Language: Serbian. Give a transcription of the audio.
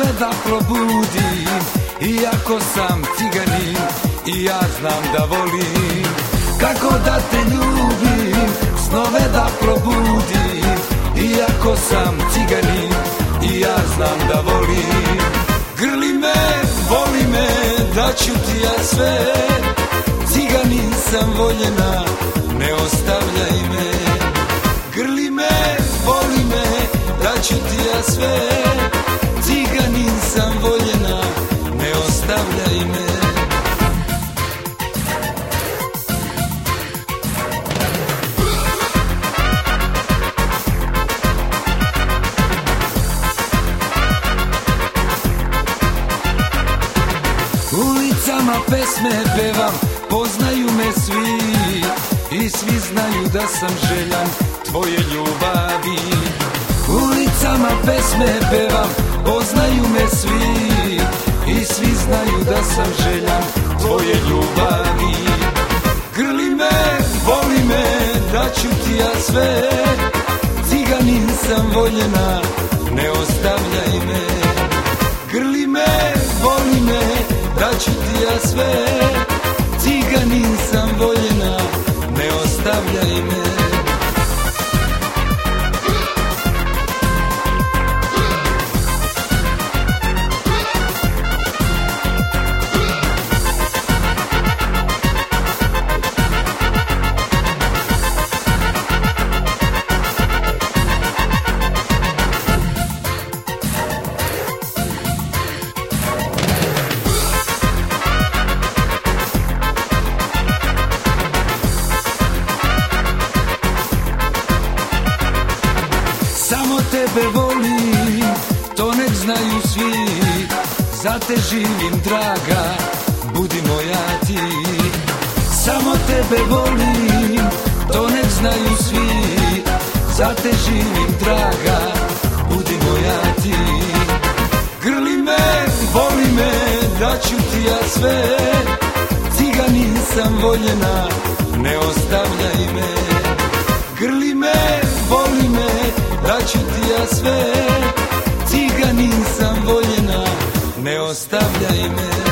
snove da probudim, iako sam ciganin i ja znam da volim. Kako da te ljubim, snove da probudim, iako sam ciganin i ja znam da volim. Grli me, voli me, daću ti ja sve, ciganin sam voljena, ne ostavljaj me. Grli me, voli me, daću ti ja sve, ciganin sam voljena, ne ostavljaj me. Ulicama pesme pevam, poznaju me svi i svi znaju da sam željan tvoje ljubavi. Ulicama pesme pevam, poznaju me svi i svi znaju da sam željan tvoje ljubavi. Grli me, voli me, daću ti ja sve, ciganin sam voljena, ne ostavljaj me. Grli me, voli me, daću ti ja sve, ciganin sam voljena, ne ostavljaj me. Samo tebe volim, to nek znaju svi, za te živim draga, budi moja ti. Samo tebe volim, to nek znaju svi, za te živim draga, budi moja ti. Grli me, voli me, daću ti ja sve, ciganin sam voljena, ne ostavljaj me. Grli me, voli me, daću ti ja sve, ciganin sam voljena, ne ostavljaj me.